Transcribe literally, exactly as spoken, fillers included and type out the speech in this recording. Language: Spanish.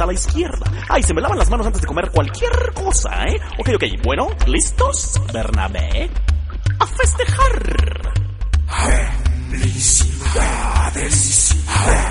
a la izquierda. Ay, se me lavan las manos antes de comer cualquier cosa, ¿eh? Ok, ok, bueno, ¿listos, Bernabé? ¡A festejar! Felicidades.